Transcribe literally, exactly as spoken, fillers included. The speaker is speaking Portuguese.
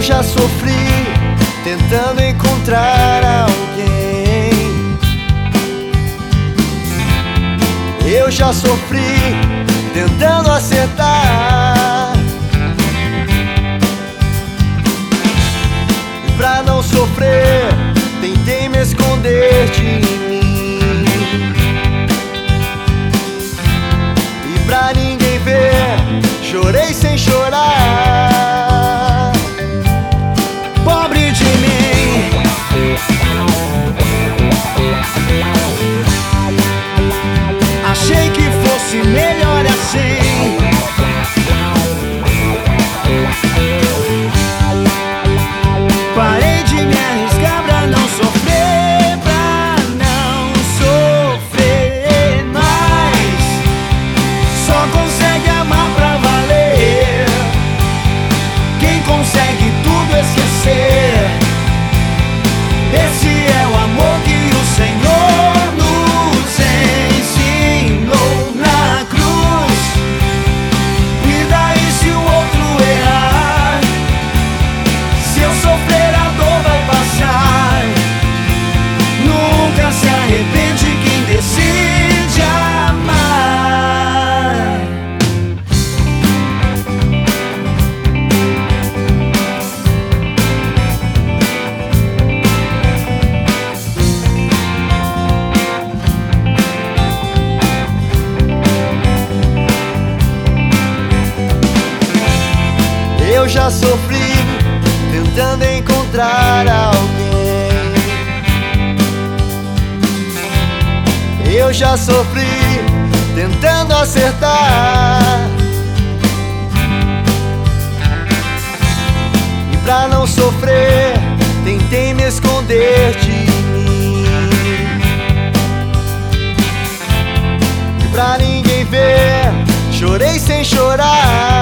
já sofri tentando encontrar alguém. Eu já sofri tentando acertar. E pra não sofrer, tentei me esconder de mim. E pra ninguém ver, chorei sem chorar. Pobre de mim, achei que fosse melhor assim. Parei de me arriscar pra não sofrer, pra não sofrer mais. Só consegue amar pra valer quem consegue tudo esquecer. Esse é o amor que o Senhor nos ensinou na cruz. E daí se o outro errar, se eu sofrer a dor vai passar. Nunca se arrepende quem decide amar. Eu já sofri tentando encontrar alguém. Eu já sofri tentando acertar. E pra não sofrer, tentei me esconder de mim. E pra ninguém ver, chorei sem chorar.